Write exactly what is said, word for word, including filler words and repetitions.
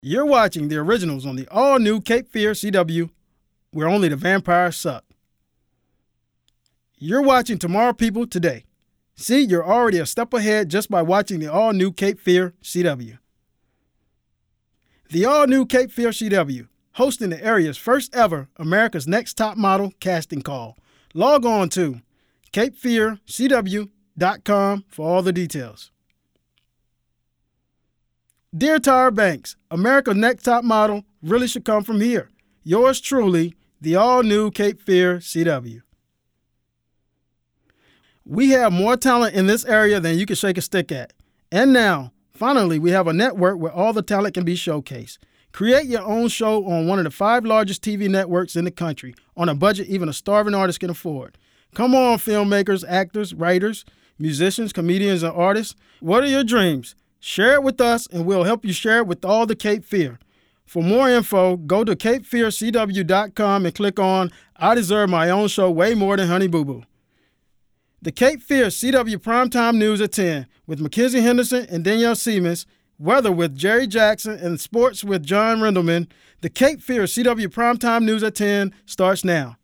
You're watching the originals on the all-new Cape Fear C W, where only the vampires suck. You're watching Tomorrow People today. See, you're already a step ahead just by watching the all-new Cape Fear C W. The all-new Cape Fear C W, hosting the area's first ever America's Next Top Model casting call. Log on to cape fear c w dot com for all the details. Dear Tyra Banks, America's Next Top Model really should come from here. Yours truly, the all-new Cape Fear C W. We have more talent in this area than you can shake a stick at. And now, finally, we have a network where all the talent can be showcased. Create your own show on one of the five largest T V networks in the country, on a budget even a starving artist can afford. Come on, filmmakers, actors, writers, musicians, comedians, and artists. What are your dreams? Share it with us, and we'll help you share it with all the Cape Fear. For more info, go to cape fear c w dot com and click on I Deserve My Own Show Way More Than Honey Boo Boo. The Cape Fear C W Primetime News at ten with Mackenzie Henderson and Danielle Siemens, weather with Jerry Jackson, and sports with John Rendelman. The Cape Fear C W Primetime News at ten starts now.